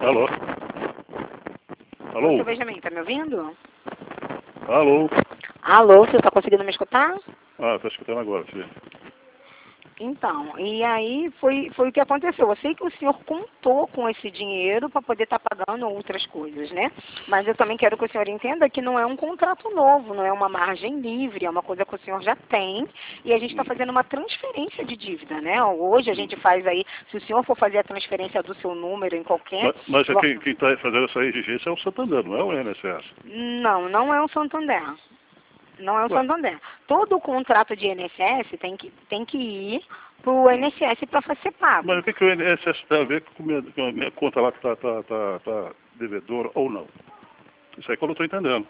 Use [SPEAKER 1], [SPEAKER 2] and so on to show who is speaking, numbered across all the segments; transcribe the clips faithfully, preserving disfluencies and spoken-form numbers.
[SPEAKER 1] Alô? Alô?
[SPEAKER 2] Seu Benjamin, tá me ouvindo?
[SPEAKER 1] Alô?
[SPEAKER 2] Alô, você está conseguindo me escutar?
[SPEAKER 1] Ah, tá escutando agora, filho.
[SPEAKER 2] Então, e aí foi, foi o que aconteceu. Eu sei que o senhor contou com esse dinheiro para poder estar pagando outras coisas, né? Mas eu também quero que o senhor entenda que não é um contrato novo, não é uma margem livre, é uma coisa que o senhor já tem e a gente está fazendo uma transferência de dívida, né? Hoje a gente faz aí, se o senhor for fazer a transferência do seu número em qualquer...
[SPEAKER 1] Mas, mas é quem está fazendo essa exigência é o Santander, não é o I N S S?
[SPEAKER 2] Não, não é o Santander. Não é o
[SPEAKER 1] Ué.
[SPEAKER 2] Santander. Todo o contrato de I N S S tem que, tem que ir para o I N S S para ser pago.
[SPEAKER 1] Mas o que, que o I N S S tem a ver com a minha, com a minha conta lá que está tá, tá, tá devedora ou não? Isso aí que eu não estou entendendo.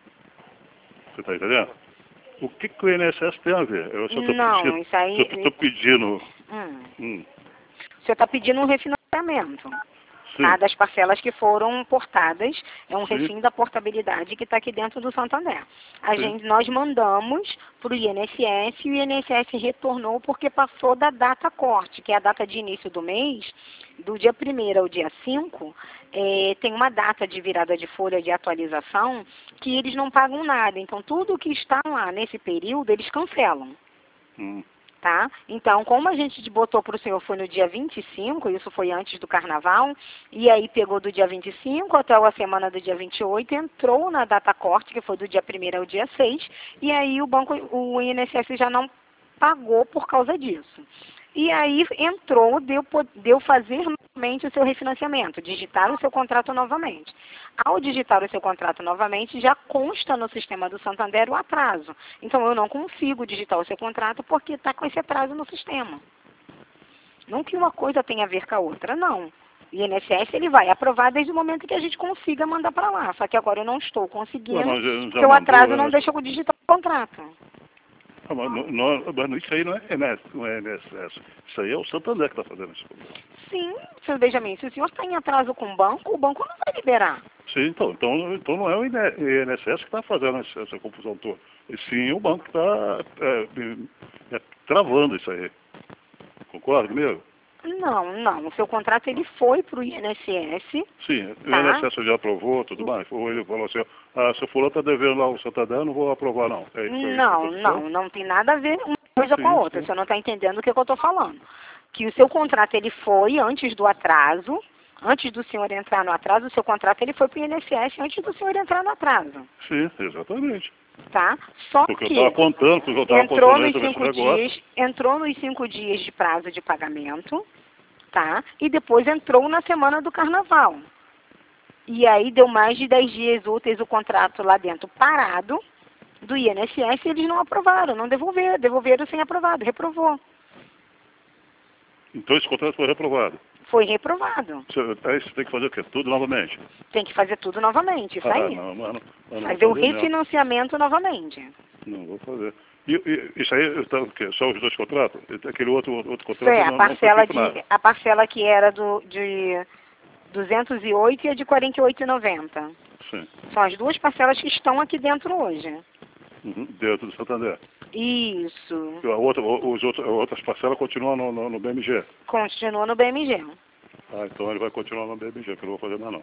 [SPEAKER 1] Você está entendendo? O que, que o I N S S tem a ver? Eu só estou
[SPEAKER 2] Não,
[SPEAKER 1] pedindo,
[SPEAKER 2] isso aí...
[SPEAKER 1] só estou pedindo...
[SPEAKER 2] Hum.
[SPEAKER 1] Hum,
[SPEAKER 2] O senhor está pedindo um refinanciamento.
[SPEAKER 1] sim,
[SPEAKER 2] Tá, das parcelas que foram portadas, é um
[SPEAKER 1] sim,
[SPEAKER 2] refim da portabilidade que está aqui dentro do Santander. A
[SPEAKER 1] sim.
[SPEAKER 2] gente, nós mandamos para o I N S S e o I N S S retornou porque passou da data corte, que é a data de início do mês, do dia primeiro ao dia cinco, é, tem uma data de virada de folha de atualização que eles não pagam nada. Então, tudo que está lá nesse período, eles cancelam.
[SPEAKER 1] Hum.
[SPEAKER 2] Tá? Então, como a gente botou para o senhor foi no dia vinte e cinco, isso foi antes do carnaval, e aí pegou do dia vinte e cinco até a semana do dia vinte e oito, entrou na data corte, que foi do dia primeiro ao dia seis, e aí o banco, o I N S S já não pagou por causa disso. E aí entrou, deu, deu fazer novamente o seu refinanciamento, digitar o seu contrato novamente. Ao digitar o seu contrato novamente, já consta no sistema do Santander o atraso. Então eu não consigo digitar o seu contrato porque está com esse atraso no sistema. Não que uma coisa tenha a ver com a outra, não. O I N S S ele vai aprovar desde o momento que a gente consiga mandar para lá. Só que agora eu não estou conseguindo,
[SPEAKER 1] Não, já, já
[SPEAKER 2] porque o
[SPEAKER 1] mandou,
[SPEAKER 2] atraso não
[SPEAKER 1] né?
[SPEAKER 2] deixa eu digitar o contrato.
[SPEAKER 1] Ah, mas, não, não, mas isso aí não é I N S S. Isso aí é o Santander que está fazendo isso.
[SPEAKER 2] Sim, seu Benjamin, se o senhor está em atraso com o banco, o banco não vai liberar.
[SPEAKER 1] Sim, então, então, então não é o I N S S que está fazendo essa, essa confusão toda. E sim o banco que está é, é, travando isso aí. Concorda comigo?
[SPEAKER 2] Não, não. O seu contrato ele foi para o I N S S.
[SPEAKER 1] Sim, o
[SPEAKER 2] Tá.
[SPEAKER 1] I N S S já aprovou, tudo mais. Ou ele falou assim, ah, se o fulano está devendo lá o Santander, eu não vou aprovar não. É isso aí.
[SPEAKER 2] Não, não, não tem nada a ver uma coisa
[SPEAKER 1] sim,
[SPEAKER 2] com a outra.
[SPEAKER 1] sim.
[SPEAKER 2] O senhor não está entendendo o que, que eu estou falando. Que o seu contrato ele foi antes do atraso, antes do senhor entrar no atraso, o seu contrato ele foi para o I N S S antes do senhor entrar no atraso.
[SPEAKER 1] Sim, exatamente.
[SPEAKER 2] Tá? Só
[SPEAKER 1] Porque eu
[SPEAKER 2] que
[SPEAKER 1] estava contando, porque eu estava
[SPEAKER 2] entrou
[SPEAKER 1] contando aí
[SPEAKER 2] nos
[SPEAKER 1] sobre esse
[SPEAKER 2] cinco
[SPEAKER 1] negócio.
[SPEAKER 2] dias, entrou nos cinco dias de prazo de pagamento, tá? E depois entrou na semana do carnaval. E aí deu mais de dez dias úteis o contrato lá dentro parado do I N S S e eles não aprovaram, não devolveram, devolveram sem aprovado, reprovou.
[SPEAKER 1] Então esse contrato foi reprovado.
[SPEAKER 2] Foi reprovado.
[SPEAKER 1] Você, aí você tem que fazer o quê? Tudo novamente?
[SPEAKER 2] Tem que fazer tudo novamente, isso
[SPEAKER 1] Ah,
[SPEAKER 2] aí.
[SPEAKER 1] não, mano. Eu não
[SPEAKER 2] Fazer
[SPEAKER 1] vou
[SPEAKER 2] o
[SPEAKER 1] fazer mesmo.
[SPEAKER 2] refinanciamento novamente.
[SPEAKER 1] Não vou fazer. E, e isso aí, tá, o quê? Só os dois contratos? Aquele outro, outro
[SPEAKER 2] Isso
[SPEAKER 1] contrato
[SPEAKER 2] é, a
[SPEAKER 1] não, não foi
[SPEAKER 2] parcela,
[SPEAKER 1] feito
[SPEAKER 2] de,
[SPEAKER 1] nada.
[SPEAKER 2] a parcela que era do, de duzentos e oito e a de quarenta e oito reais e noventa centavos.
[SPEAKER 1] Sim.
[SPEAKER 2] São as duas parcelas que estão aqui dentro hoje.
[SPEAKER 1] Uhum. Dentro do Santander.
[SPEAKER 2] Isso.
[SPEAKER 1] A outra, os outros, as outras parcelas continuam no, no, no B M G.
[SPEAKER 2] Continua no B M G.
[SPEAKER 1] Ah, então ele vai continuar no B M G, que eu não vou fazer mais não.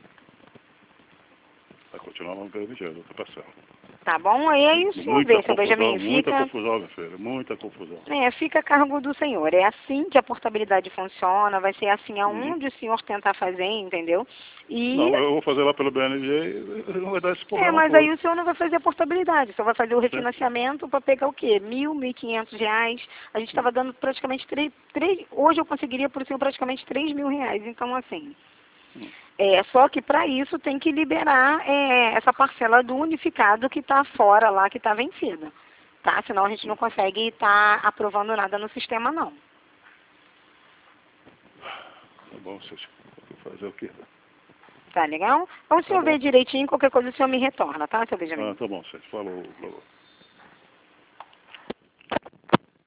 [SPEAKER 1] Vai continuar no B M G, outra parcela.
[SPEAKER 2] Tá bom? Aí é isso, senhor
[SPEAKER 1] Muita
[SPEAKER 2] vê, seu
[SPEAKER 1] confusão,
[SPEAKER 2] Benjamin.
[SPEAKER 1] muita
[SPEAKER 2] Fica,
[SPEAKER 1] confusão, meu filho, muita confusão.
[SPEAKER 2] é, fica a cargo do senhor. É assim que a portabilidade funciona, vai ser assim aonde
[SPEAKER 1] Uhum.
[SPEAKER 2] o senhor tentar fazer, entendeu? E,
[SPEAKER 1] Não, eu vou fazer lá pelo B M G e não vai dar esse
[SPEAKER 2] é,
[SPEAKER 1] problema
[SPEAKER 2] mas
[SPEAKER 1] todo.
[SPEAKER 2] aí o senhor não vai fazer a portabilidade, só vai fazer o
[SPEAKER 1] Sim.
[SPEAKER 2] refinanciamento para pegar o quê? Mil, mil e quinhentos reais. A gente estava dando praticamente três, três, hoje eu conseguiria por senhor praticamente três mil reais. Então, assim,
[SPEAKER 1] Hum.
[SPEAKER 2] é, só que para isso tem que liberar é, essa parcela do unificado que está fora lá, que está vencida. Tá? Senão a gente não consegue estar tá aprovando nada no sistema, não.
[SPEAKER 1] Tá bom, vocês vão fazer o quê?
[SPEAKER 2] Tá legal? Então o
[SPEAKER 1] Tá
[SPEAKER 2] senhor
[SPEAKER 1] bom.
[SPEAKER 2] vê direitinho, qualquer coisa o senhor me retorna, tá, seu
[SPEAKER 1] Ah,
[SPEAKER 2] Benjamin?
[SPEAKER 1] tá bom, vocês falou, falou.